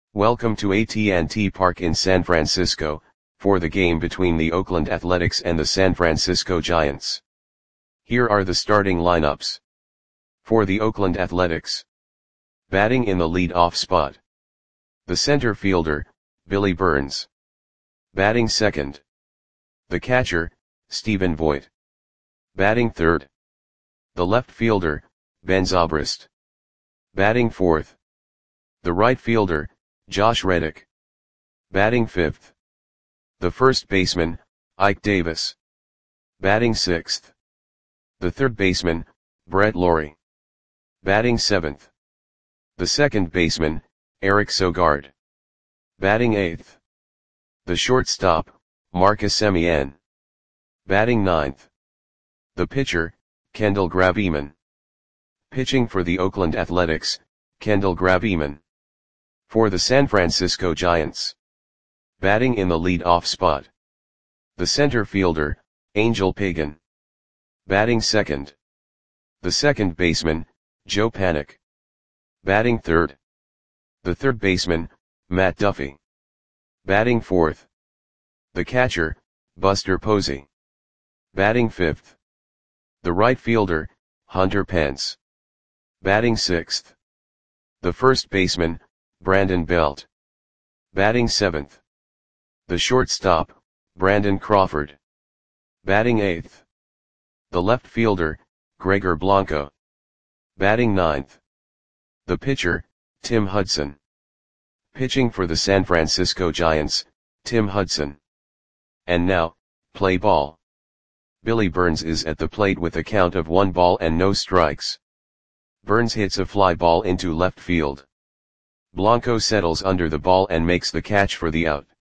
Welcome to AT&T Park in San Francisco, for the game between the Oakland Athletics and the San Francisco Giants. Here are the starting lineups. For the Oakland Athletics. Batting in the lead-off spot. The center fielder, Billy Burns. Batting second. The catcher, Stephen Vogt. Batting third. The left fielder, Ben Zobrist. Batting fourth. The right fielder, Josh Reddick. Batting fifth. The first baseman, Ike Davis. Batting sixth. The third baseman, Brett Lawrie. Batting seventh. The second baseman, Eric Sogard. Batting eighth. The shortstop, Marcus Semien. Batting ninth. The pitcher, Kendall Graveman. Pitching for the Oakland Athletics, Kendall Graveman. For the San Francisco Giants. Batting in the lead-off spot. The center fielder, Angel Pagan. Batting second. The second baseman, Joe Panik. Batting third. The third baseman, Matt Duffy. Batting fourth. The catcher, Buster Posey. Batting fifth. The right fielder, Hunter Pence. Batting sixth. The first baseman, Brandon Belt. Batting seventh. The shortstop, Brandon Crawford. Batting eighth. The left fielder, Gregor Blanco. Batting ninth. The pitcher, Tim Hudson. Pitching for the San Francisco Giants, Tim Hudson. And now, play ball. Billy Burns is at the plate with a count of 1 ball and no strikes. Burns hits a fly ball into left field. Blanco settles under the ball and makes the catch for the out.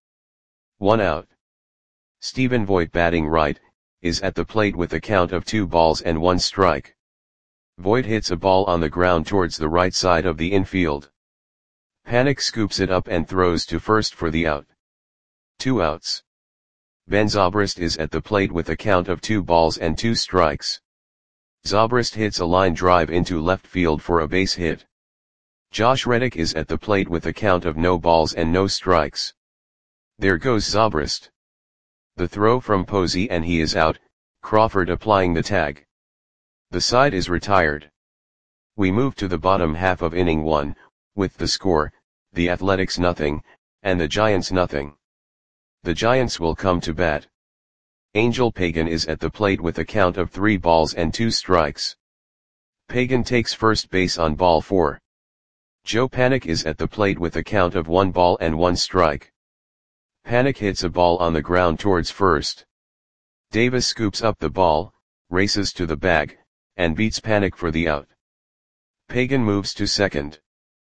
1 out. Stephen Vogt, batting right, is at the plate with a count of 2 balls and 1 strike. Vogt hits a ball on the ground towards the right side of the infield. Panik scoops it up and throws to first for the out. 2 outs. Ben Zobrist is at the plate with a count of 2 balls and 2 strikes. Zobrist hits a line drive into left field for a base hit. Josh Reddick is at the plate with a count of no balls and no strikes. There goes Zobrist. The throw from Posey and he is out, Crawford applying the tag. The side is retired. We move to the bottom half of inning 1, with the score, the Athletics 0, and the Giants 0. The Giants will come to bat. Angel Pagan is at the plate with a count of 3 balls and 2 strikes. Pagan takes first base on ball 4. Joe Panik is at the plate with a count of 1 ball and 1 strike. Panik hits a ball on the ground towards first. Davis scoops up the ball, races to the bag, and beats Panik for the out. Pagan moves to second.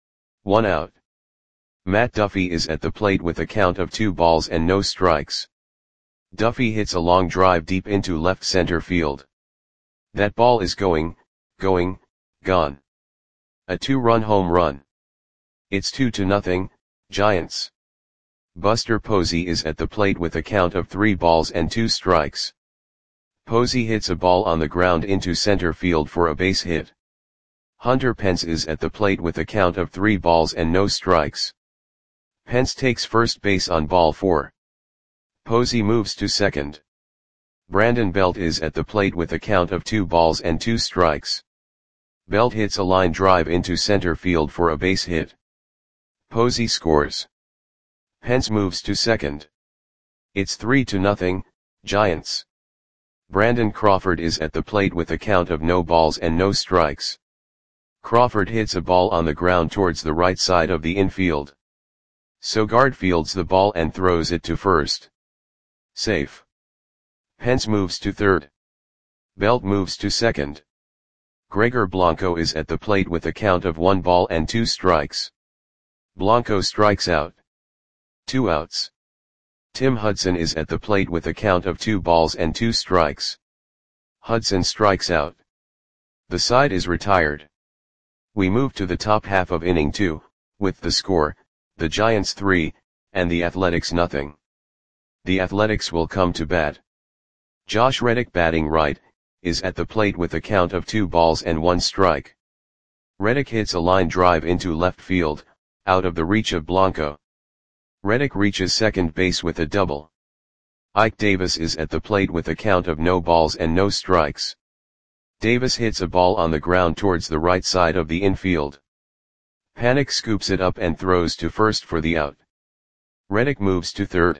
1 out. Matt Duffy is at the plate with a count of 2 balls and no strikes. Duffy hits a long drive deep into left center field. That ball is gone. A 2-run home run. It's 2-0, Giants. Buster Posey is at the plate with a count of 3 balls and 2 strikes. Posey hits a ball on the ground into center field for a base hit. Hunter Pence is at the plate with a count of 3 balls and no strikes. Pence takes first base on ball 4. Posey moves to second. Brandon Belt is at the plate with a count of 2 balls and 2 strikes. Belt hits a line drive into center field for a base hit. Posey scores. Pence moves to second. It's 3-0, Giants. Brandon Crawford is at the plate with a count of no balls and no strikes. Crawford hits a ball on the ground towards the right side of the infield. Sogard fields the ball and throws it to first. Safe. Pence moves to third. Belt moves to second. Gregor Blanco is at the plate with a count of 1 ball and 2 strikes. Blanco strikes out. 2 outs. Tim Hudson is at the plate with a count of 2 balls and 2 strikes. Hudson strikes out. The side is retired. We move to the top half of inning 2, with the score, the Giants 3, and the Athletics 0. The Athletics will come to bat. Josh Reddick, batting right, is at the plate with a count of 2 balls and 1 strike. Reddick hits a line drive into left field, out of the reach of Blanco. Reddick reaches second base with a double. Ike Davis is at the plate with a count of no balls and no strikes. Davis hits a ball on the ground towards the right side of the infield. Panik scoops it up and throws to first for the out. Reddick moves to third.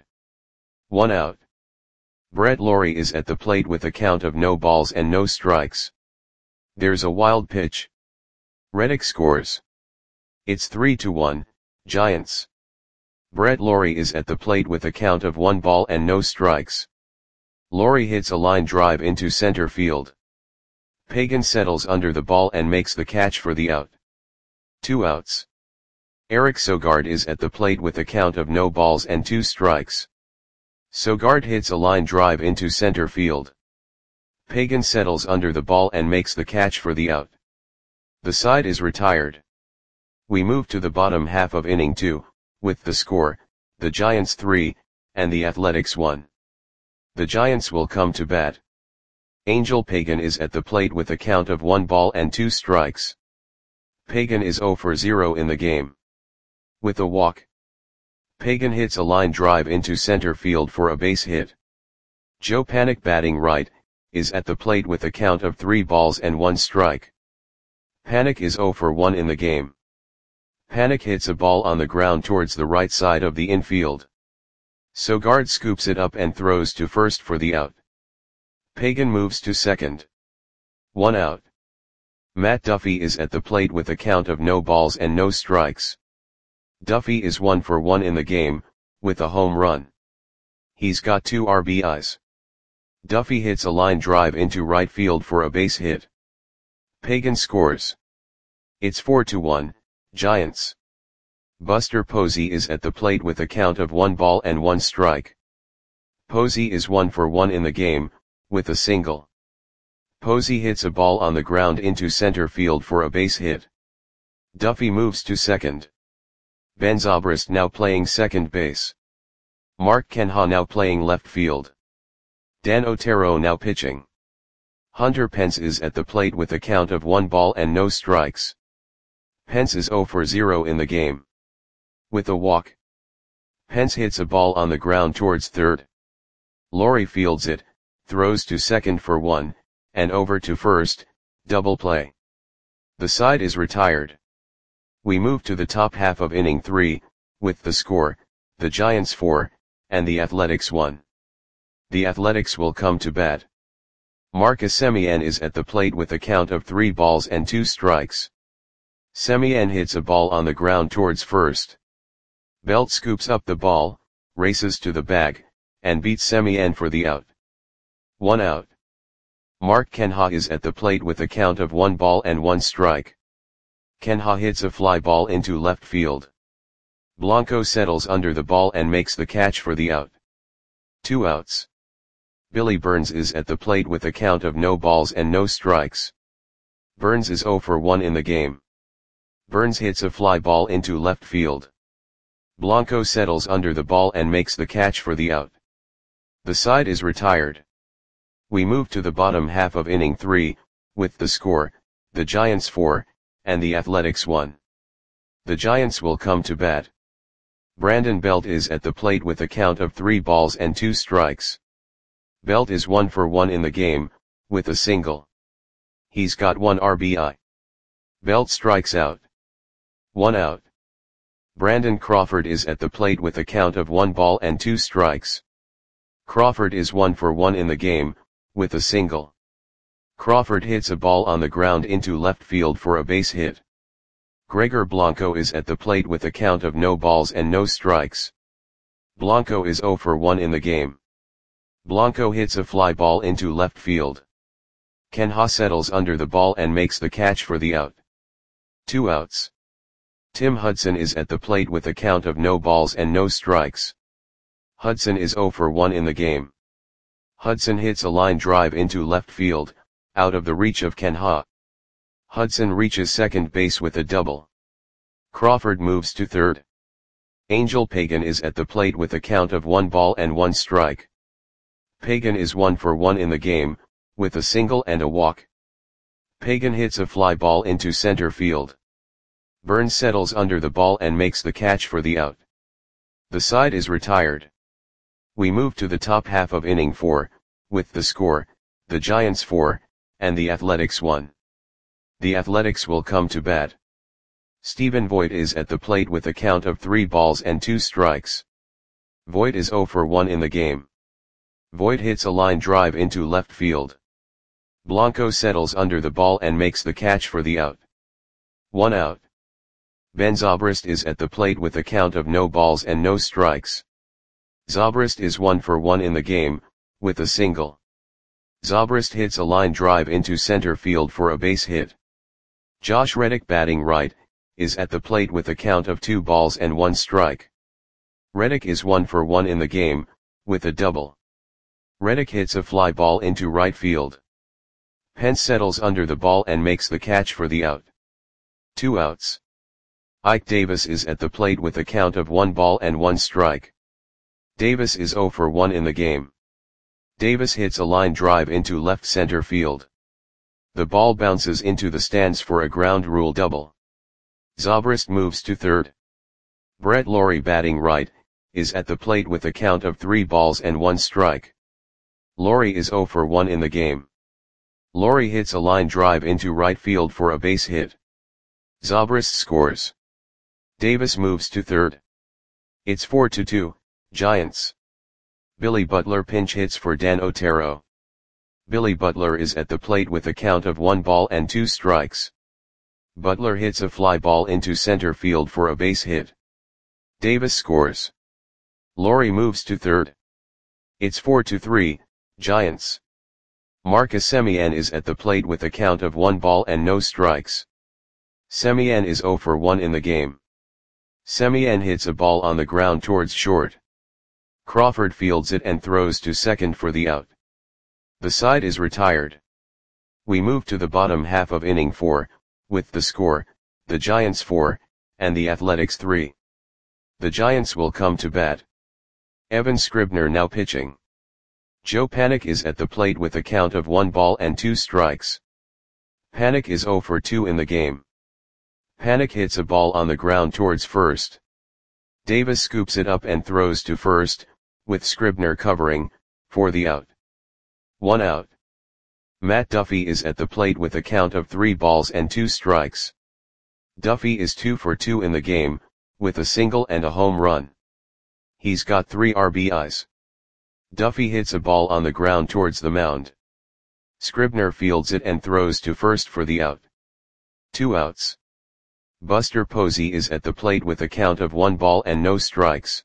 1 out. Brett Lawrie is at the plate with a count of no balls and no strikes. There's a wild pitch. Reddick scores. It's 3-1, Giants. Brett Lawrie is at the plate with a count of 1 ball and no strikes. Lawrie hits a line drive into center field. Pagan settles under the ball and makes the catch for the out. 2 outs. Eric Sogard is at the plate with a count of no balls and 2 strikes. Sogard hits a line drive into center field. Pagan settles under the ball and makes the catch for the out. The side is retired. We move to the bottom half of inning 2, with the score, the Giants 3, and the Athletics 1. The Giants will come to bat. Angel Pagan is at the plate with a count of 1 ball and 2 strikes. Pagan is 0 for 0 in the game. With a walk. Pagan hits a line drive into center field for a base hit. Joe Panik, batting right, is at the plate with a count of 3 balls and 1 strike. Panik is 0 for 1 in the game. Panik hits a ball on the ground towards the right side of the infield. Sogard scoops it up and throws to first for the out. Pagan moves to second. 1 out. Matt Duffy is at the plate with a count of no balls and no strikes. Duffy is 1 for 1 in the game, with a home run. He's got 2 RBIs. Duffy hits a line drive into right field for a base hit. Pagan scores. It's 4-1, Giants. Buster Posey is at the plate with a count of 1 ball and 1 strike. Posey is 1 for 1 in the game, with a single. Posey hits a ball on the ground into center field for a base hit. Duffy moves to second. Ben Zobrist now playing second base. Mark Canha now playing left field. Dan Otero now pitching. Hunter Pence is at the plate with a count of 1 ball and no strikes. Pence is 0 for 0 in the game. With a walk. Pence hits a ball on the ground towards third. Lawrie fields it, throws to second for 1, and over to first, double play. The side is retired. We move to the top half of inning 3, with the score, the Giants 4, and the Athletics 1. The Athletics will come to bat. Marcus Semien is at the plate with a count of 3 balls and 2 strikes. Semien hits a ball on the ground towards first. Belt scoops up the ball, races to the bag, and beats Semien for the out. 1 out. Mark Canha is at the plate with a count of 1 ball and 1 strike. Canha hits a fly ball into left field. Blanco settles under the ball and makes the catch for the out. 2 outs. Billy Burns is at the plate with a count of no balls and no strikes. Burns is 0 for 1 in the game. Burns hits a fly ball into left field. Blanco settles under the ball and makes the catch for the out. The side is retired. We move to the bottom half of inning 3, with the score, the Giants 4, and the Athletics 1. The Giants will come to bat. Brandon Belt is at the plate with a count of 3 balls and 2 strikes. Belt is 1 for 1 in the game, with a single. He's got 1 RBI. Belt strikes out. 1 out. Brandon Crawford is at the plate with a count of 1 ball and 2 strikes. Crawford is 1 for 1 in the game, with a single. Crawford hits a ball on the ground into left field for a base hit. Gregor Blanco is at the plate with a count of no balls and no strikes. Blanco is 0 for 1 in the game. Blanco hits a fly ball into left field. Canha settles under the ball and makes the catch for the out. 2 outs. Tim Hudson is at the plate with a count of no balls and no strikes. Hudson is 0 for 1 in the game. Hudson hits a line drive into left field, out of the reach of Canha. Hudson reaches second base with a double. Crawford moves to third. Angel Pagan is at the plate with a count of 1 ball and 1 strike. Pagan is 1 for 1 in the game, with a single and a walk. Pagan hits a fly ball into center field. Burns settles under the ball and makes the catch for the out. The side is retired. We move to the top half of inning 4, with the score, the Giants 4, and the Athletics 1. The Athletics will come to bat. Stephen Voigt is at the plate with a count of 3 balls and 2 strikes. Voigt is 0 for 1 in the game. Voigt hits a line drive into left field. Blanco settles under the ball and makes the catch for the out. 1 out. Ben Zobrist is at the plate with a count of no balls and no strikes. Zobrist is 1 for 1 in the game, with a single. Zobrist hits a line drive into center field for a base hit. Josh Reddick, batting right, is at the plate with a count of 2 balls and 1 strike. Reddick is 1 for 1 in the game, with a double. Reddick hits a fly ball into right field. Pence settles under the ball and makes the catch for the out. 2 outs. Ike Davis is at the plate with a count of 1 ball and 1 strike. Davis is 0 for 1 in the game. Davis hits a line drive into left center field. The ball bounces into the stands for a ground rule double. Zobrist moves to third. Brett Lawrie, batting right, is at the plate with a count of 3 balls and 1 strike. Lawrie is 0 for 1 in the game. Lawrie hits a line drive into right field for a base hit. Zobrist scores. Davis moves to third. It's 4-2, Giants. Billy Butler pinch hits for Dan Otero. Billy Butler is at the plate with a count of 1 ball and 2 strikes. Butler hits a fly ball into center field for a base hit. Davis scores. Lawrie moves to third. It's 4-3, Giants. Marcus Semien is at the plate with a count of 1 ball and no strikes. Semien is 0 for 1 in the game. Semien hits a ball on the ground towards short. Crawford fields it and throws to second for the out. The side is retired. We move to the bottom half of inning 4, with the score, the Giants 4, and the Athletics 3. The Giants will come to bat. Evan Scribner now pitching. Joe Panik is at the plate with a count of 1 ball and 2 strikes. Panik is 0 for 2 in the game. Panik hits a ball on the ground towards first. Davis scoops it up and throws to first, with Scribner covering, for the out. 1 out. Matt Duffy is at the plate with a count of 3 balls and 2 strikes. Duffy is 2 for 2 in the game, with a single and a home run. He's got 3 RBIs. Duffy hits a ball on the ground towards the mound. Scribner fields it and throws to first for the out. 2 outs. Buster Posey is at the plate with a count of 1 ball and no strikes.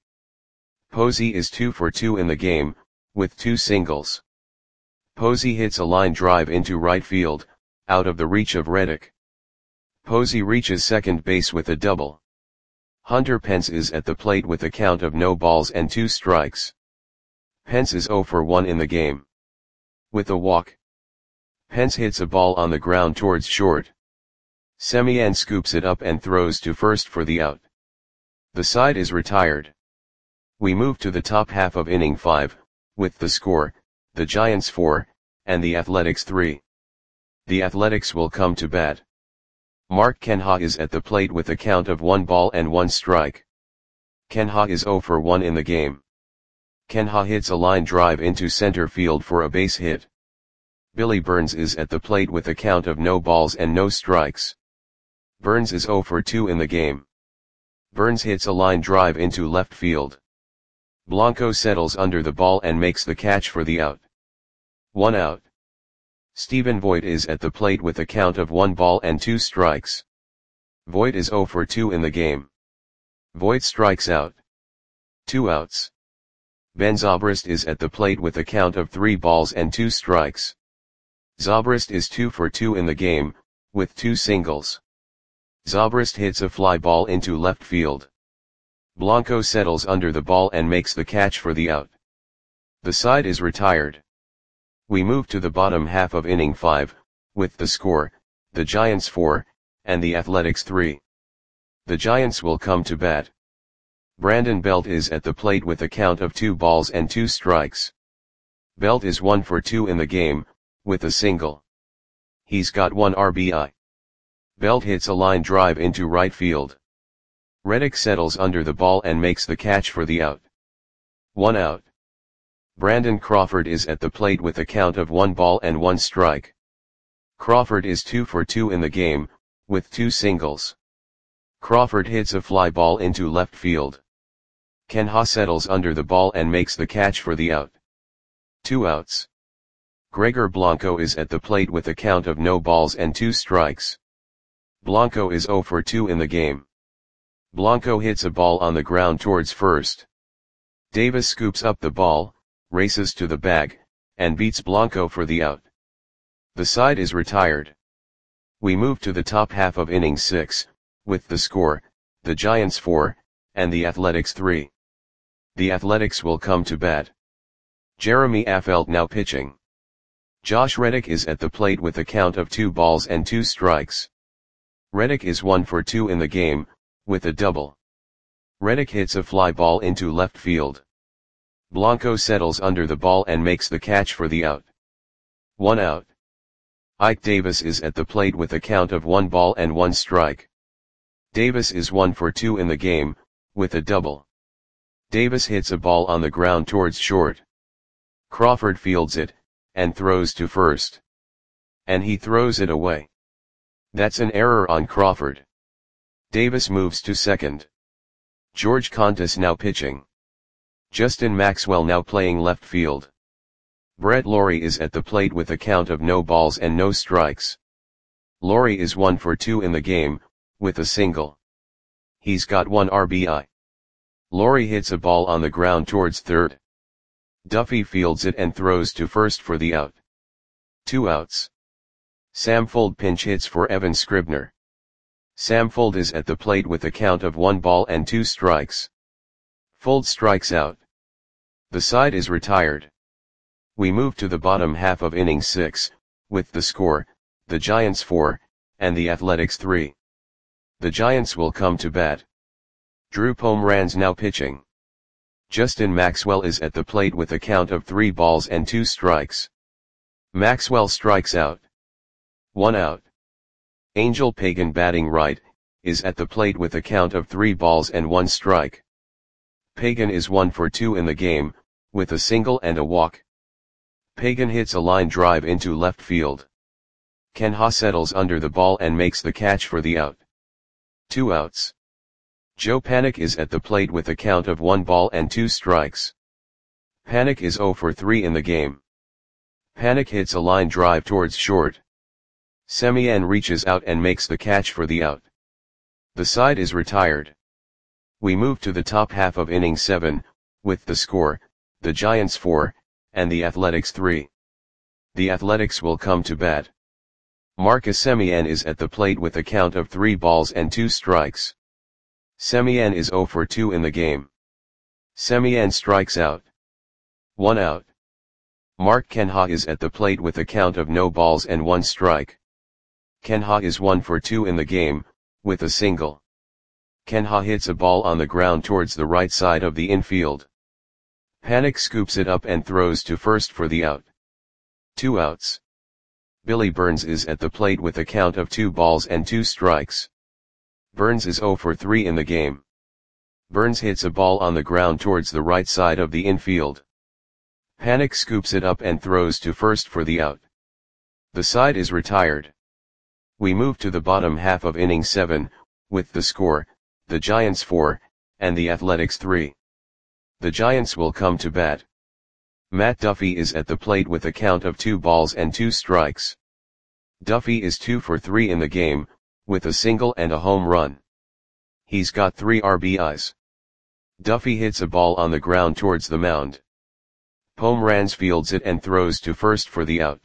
Posey is 2 for 2 in the game, with 2 singles. Posey hits a line drive into right field, out of the reach of Reddick. Posey reaches second base with a double. Hunter Pence is at the plate with a count of no balls and 2 strikes. Pence is 0 for 1 in the game. With a walk. Pence hits a ball on the ground towards short. Semien scoops it up and throws to first for the out. The side is retired. We move to the top half of inning 5, with the score, the Giants 4, and the Athletics 3. The Athletics will come to bat. Mark Kenha is at the plate with a count of 1 ball and 1 strike. Kenha is 0 for 1 in the game. Kenha hits a line drive into center field for a base hit. Billy Burns is at the plate with a count of no balls and no strikes. Burns is 0 for 2 in the game. Burns hits a line drive into left field. Blanco settles under the ball and makes the catch for the out. 1 out. Stephen Voigt is at the plate with a count of 1 ball and 2 strikes. Voigt is 0 for 2 in the game. Voigt strikes out. 2 outs. Ben Zobrist is at the plate with a count of 3 balls and 2 strikes. Zobrist is 2 for 2 in the game, with 2 singles. Zobrist hits a fly ball into left field. Blanco settles under the ball and makes the catch for the out. The side is retired. We move to the bottom half of inning 5, with the score, the Giants 4, and the Athletics 3. The Giants will come to bat. Brandon Belt is at the plate with a count of 2 balls and 2 strikes. Belt is 1 for 2 in the game, with a single. He's got 1 RBI. Belt hits a line drive into right field. Reddick settles under the ball and makes the catch for the out. 1 out. Brandon Crawford is at the plate with a count of 1 ball and 1 strike. Crawford is 2 for 2 in the game, with 2 singles. Crawford hits a fly ball into left field. Ken Ha settles under the ball and makes the catch for the out. 2 outs. Gregor Blanco is at the plate with a count of no balls and 2 strikes. Blanco is 0 for 2 in the game. Blanco hits a ball on the ground towards first. Davis scoops up the ball, races to the bag, and beats Blanco for the out. The side is retired. We move to the top half of inning 6, with the score, the Giants 4, and the Athletics 3. The Athletics will come to bat. Jeremy Affeldt now pitching. Josh Reddick is at the plate with a count of 2 balls and 2 strikes. Reddick is 1 for 2 in the game, with a double. Reddick hits a fly ball into left field. Blanco settles under the ball and makes the catch for the out. 1 out. Ike Davis is at the plate with a count of 1 ball and 1 strike. Davis is 1 for 2 in the game, with a double. Davis hits a ball on the ground towards short. Crawford fields it, and throws to first. And he throws it away. That's an error on Crawford. Davis moves to second. George Contis now pitching. Justin Maxwell now playing left field. Brett Lawrie is at the plate with a count of no balls and no strikes. Lawrie is 1 for 2 in the game, with a single. He's got 1 RBI. Lawrie hits a ball on the ground towards third. Duffy fields it and throws to first for the out. 2 outs. Sam Fuld pinch hits for Evan Scribner. Sam Fuld is at the plate with a count of 1 ball and 2 strikes. Fuld strikes out. The side is retired. We move to the bottom half of inning 6, with the score, the Giants 4, and the Athletics 3. The Giants will come to bat. Drew Pomeranz now pitching. Justin Maxwell is at the plate with a count of 3 balls and 2 strikes. Maxwell strikes out. 1 out. Angel Pagan batting right, is at the plate with a count of 3 balls and 1 strike. Pagan is 1 for 2 in the game, with a single and a walk. Pagan hits a line drive into left field. Ken Ha settles under the ball and makes the catch for the out. 2 outs. Joe Panik is at the plate with a count of 1 ball and 2 strikes. Panik is 0 for 3 in the game. Panik hits a line drive towards short. Semien reaches out and makes the catch for the out. The side is retired. We move to the top half of inning 7, with the score, the Giants 4, and the Athletics 3. The Athletics will come to bat. Marcus Semien is at the plate with a count of 3 balls and 2 strikes. Semien is 0 for 2 in the game. Semien strikes out. 1 out. Mark Kenha is at the plate with a count of no balls and 1 strike. Kenha is 1 for 2 in the game, with a single. Kenha hits a ball on the ground towards the right side of the infield. Panik scoops it up and throws to first for the out. 2 outs. Billy Burns is at the plate with a count of 2 balls and 2 strikes. Burns is 0 for 3 in the game. Burns hits a ball on the ground towards the right side of the infield. Panik scoops it up and throws to first for the out. The side is retired. We move to the bottom half of inning 7, with the score, the Giants 4, and the Athletics 3. The Giants will come to bat. Matt Duffy is at the plate with a count of 2 balls and 2 strikes. Duffy is 2 for 3 in the game, with a single and a home run. He's got 3 RBIs. Duffy hits a ball on the ground towards the mound. Pomeranz fields it and throws to first for the out.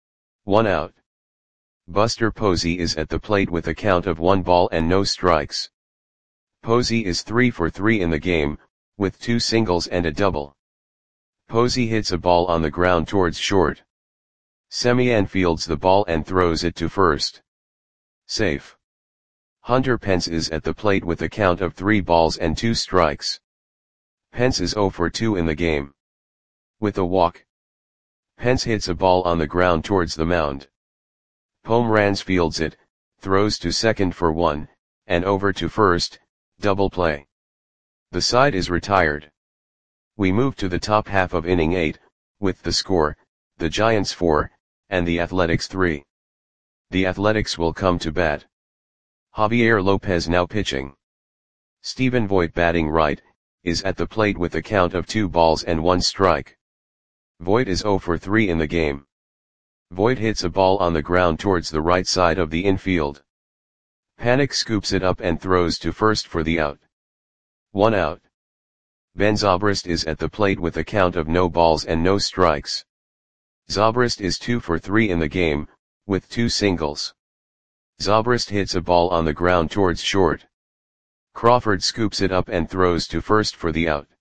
1 out. Buster Posey is at the plate with a count of 1 ball and no strikes. Posey is 3 for 3 in the game, with 2 singles and a double. Posey hits a ball on the ground towards short. Semien fields the ball and throws it to first. Safe. Hunter Pence is at the plate with a count of 3 balls and 2 strikes. Pence is 0 for 2 in the game. With a walk. Pence hits a ball on the ground towards the mound. Pomeranz fields it, throws to second for 1, and over to first, double play. The side is retired. We move to the top half of inning 8, with the score, the Giants 4, and the Athletics 3. The Athletics will come to bat. Javier Lopez now pitching. Stephen Voit batting right, is at the plate with a count of 2 balls and 1 strike. Voit is 0 for 3 in the game. Voit hits a ball on the ground towards the right side of the infield. Panik scoops it up and throws to first for the out. 1 out. Ben Zobrist is at the plate with a count of no balls and no strikes. Zobrist is 2 for 3 in the game, with 2 singles. Zobrist hits a ball on the ground towards short. Crawford scoops it up and throws to first for the out.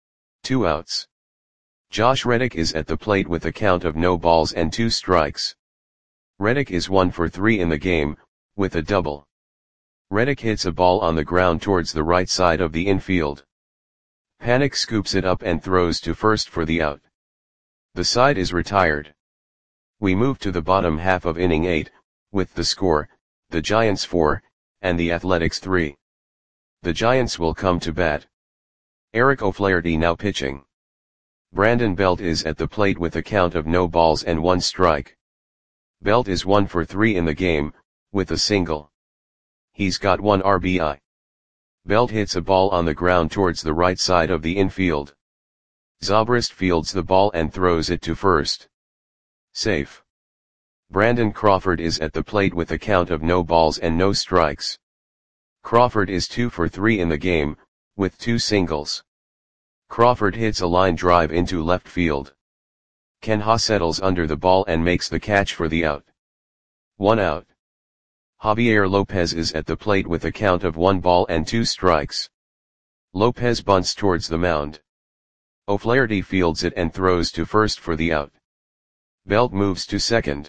2 outs. Josh Reddick is at the plate with a count of no balls and 2 strikes. Reddick is 1 for 3 in the game, with a double. Reddick hits a ball on the ground towards the right side of the infield. Panik scoops it up and throws to first for the out. The side is retired. We move to the bottom half of inning 8, with the score, the Giants 4, and the Athletics 3. The Giants will come to bat. Eric O'Flaherty now pitching. Brandon Belt is at the plate with a count of no balls and 1 strike. Belt is 1 for 3 in the game, with a single. He's got 1 RBI. Belt hits a ball on the ground towards the right side of the infield. Zobrist fields the ball and throws it to first. Safe. Brandon Crawford is at the plate with a count of no balls and no strikes. Crawford is 2 for 3 in the game, with 2 singles. Crawford hits a line drive into left field. Ken Ha settles under the ball and makes the catch for the out. 1 out. Javier Lopez is at the plate with a count of 1 ball and 2 strikes. Lopez bunts towards the mound. O'Flaherty fields it and throws to first for the out. Belt moves to second.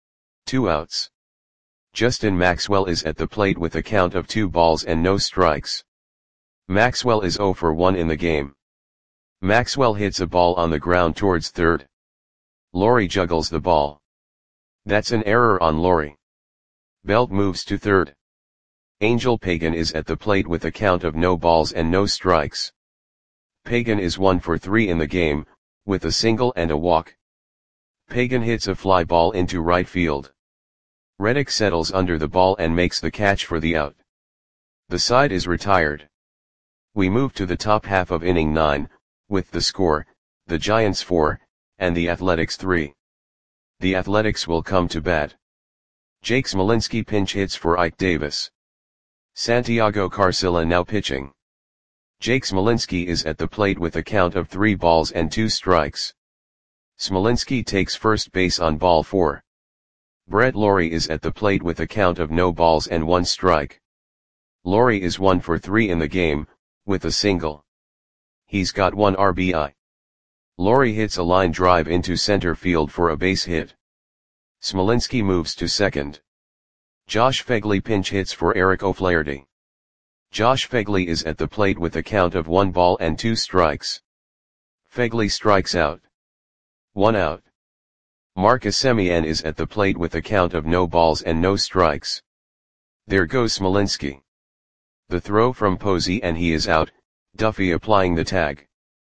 2 outs. Justin Maxwell is at the plate with a count of 2 balls and no strikes. Maxwell is 0 for 1 in the game. Maxwell hits a ball on the ground towards third. Laurie juggles the ball. That's an error on Laurie. Belt moves to third. Angel Pagan is at the plate with a count of no balls and no strikes. Pagan is 1 for 3 in the game, with a single and a walk. Pagan hits a fly ball into right field. Reddick settles under the ball and makes the catch for the out. The side is retired. We move to the top half of inning 9, with the score, the Giants 4, and the Athletics 3. The Athletics will come to bat. Jake Smolinski pinch hits for Ike Davis. Santiago Carcilla now pitching. Jake Smolinski is at the plate with a count of 3 balls and 2 strikes. Smolinski takes first base on ball 4. Brett Laurie is at the plate with a count of no balls and 1 strike. Laurie is 1 for 3 in the game, with a single. He's got 1 RBI. Laurie hits a line drive into center field for a base hit. Smolinski moves to second. Josh Phegley pinch hits for Eric O'Flaherty. Josh Phegley is at the plate with a count of 1 ball and 2 strikes. Phegley strikes out. 1 out. Marcus Semien is at the plate with a count of no balls and no strikes. There goes Smolinski. The throw from Posey and he is out, Duffy applying the tag.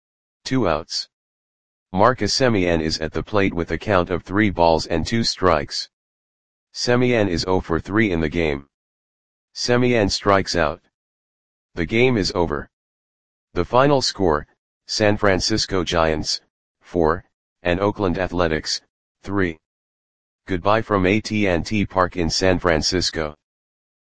2 outs. Marcus Semien is at the plate with a count of 3 balls and 2 strikes. Semien is 0 for 3 in the game. Semien strikes out. The game is over. The final score, San Francisco Giants, 4, and Oakland Athletics, 3. Goodbye from AT&T Park in San Francisco.